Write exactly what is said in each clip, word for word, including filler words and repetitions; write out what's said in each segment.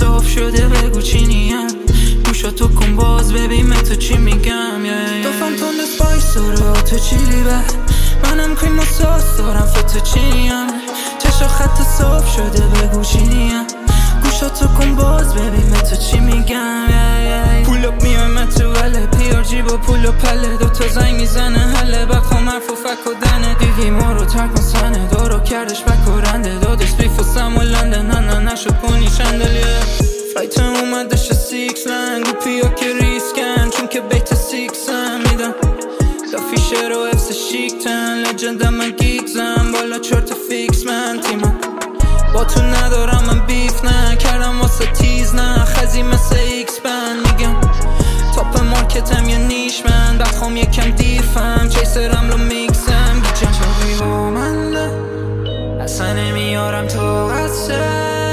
صاف شده بگو چی نیم، گوشاتو کن باز ببین من تو چی میگم. دافم تند اسپایس داره تو چیلی به منم کریم و ساس دارم فتو چی نیم، چشا خط صاف شده بگو چی نیم، گوشاتو کن باز ببین من تو چی میگم. پول اپ میای من تو وله پی آر جی با پول و پله، دوتا زنگ میزنه حله بخوام حرف و فک و دنه، دیدی ما رو ترک و سنه دارو کردش بک و رنده، دادش بیف و سم و لنده نه نه نشد کنی شندلیه. فلایتم اومدش سیکس لنگ و پیا که ریسکن چون که بیت سیکسن میدم دافیشه رو افس شیکتن لجندم من گیگزم بالا چارت فیکس من تیمم با تو ندارم من بیف نه کردم واسه تیز نه خزی مثل ایکس بند میگم تاپ مارکتم یا نیش من بخوام یکم دیفم چیسرم رو میکسم گیچم چاقی با من نه اصلا نمیارم تو قصه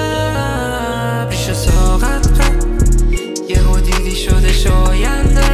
ریشه ساقت قد یه ها دیدی شده شاینده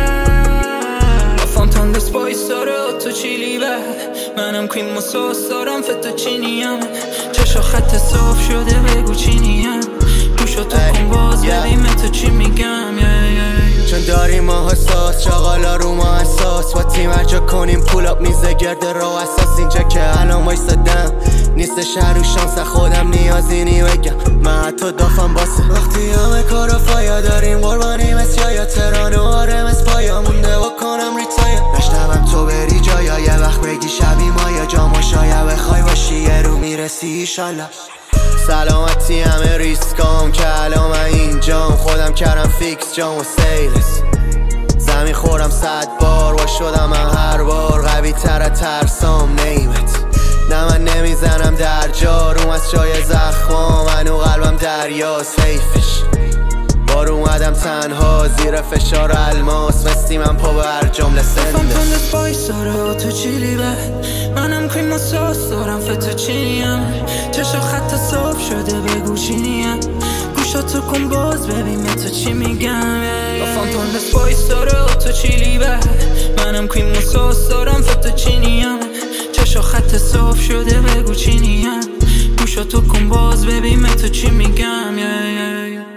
رفام تند سپایس داره تو چیلی به منم کریم و ساس دارم فتو چینیم چشا خط صاف شده بگو چی نیم گوشاتو کن باز ببین من تو چی میگم. چون داریم ما حساس چاقالا رو ما اساس با تیم ارجا کنیم پول اپ میزه گرد رو اساس اینجا که الان وایستادم نیستش هر رو شانس خودم نیازی نی بگم من حتی دافم باسه وقتی همه کارا فایا داریم قربانی مثل جایا ترانه آرم از پایا مونده با کنم ریتایا نشتبم تو بری جایا یه وقت بگی شبی ما یا جامو شایا بخوای باشی یه رو میرسی ایشالله سلامتی همه ریسکام که الان من اینجام خودم کردم فیکس جام و سیلس زمین خورم صد بار و شدم من هر بار قوی تر ترسام نیمت نه من نمیزنم در جاروم از جای زخمام منو قلبم دریاست حیفش بار اومدم تنها زیر فشار الماس مستی من پا بر جمله سنده دفم تند سپایس داره تو چیلی به منم کریم و ساس دارم فتو چینیم چشا خط صاف شده بگو چی نیم گوشاتو کن باز ببین من تو چی میگم. دفم تند سپایس داره تو چیلی به منم کریم و ساس دارم فتو چینیم چشا خط صاف شده بگو چی نیم گوشاتو کن باز ببین من تو چی میگم.